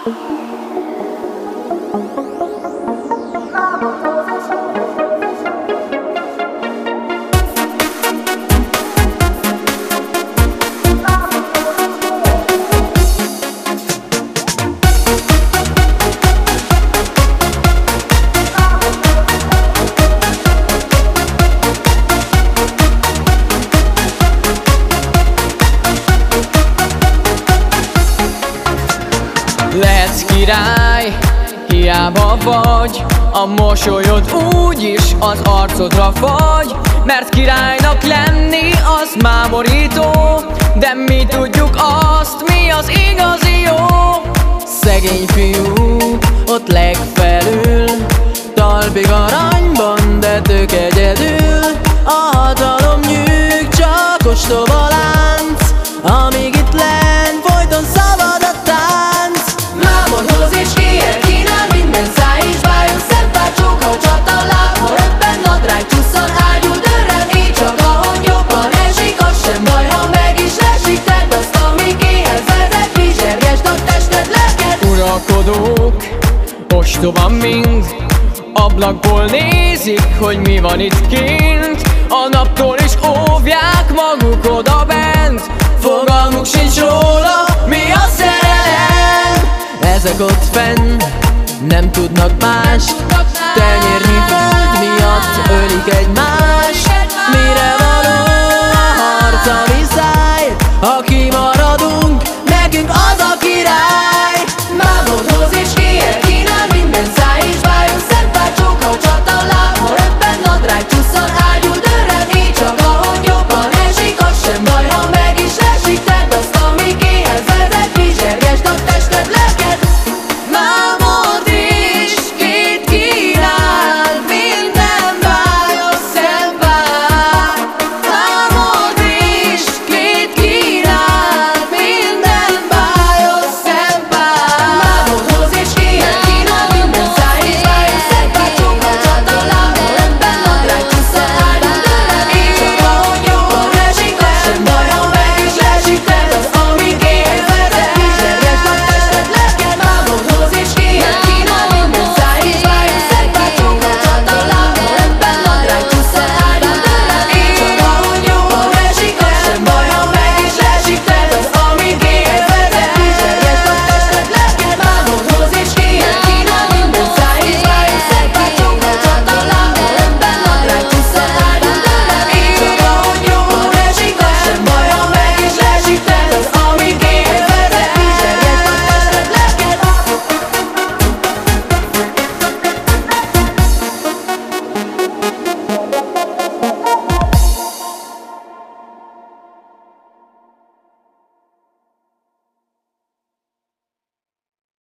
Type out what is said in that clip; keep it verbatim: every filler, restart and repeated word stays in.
Lehetsz király, hiába vagy, a mosolyod úgyis az arcodra fagy. Mert királynak lenni az mámorító, de mi tudjuk azt, mi az igazi jó. Szegény fiú ott legfelül, talpig aranyban, de tök egyedül. A hatalom nyűg, csak ostoba lánc, amíg itt lent folyton szabad a tánc. Mámorhoz és éjjel kínál minden száj és bájon, szent pár csóka, csata, láb, röppen nadrág, csusszan, ágyul, dörren, így csak ahogy jobban esik, az sem baj, ha meg is esik. Tedd azt, ami kéhez vezet, vizsergesd a tested, lelked. Uralkodók, ostoban mind, ablakból nézik, hogy mi van itt kint. A naptól is óvják maguk odabent, fogalmuk sincs róla, mi a szerelem. Ezek ott fenn nem tudnak mást, tenyérnyi föld miatt ölik egymást. Mire való a harc, ami száj, aki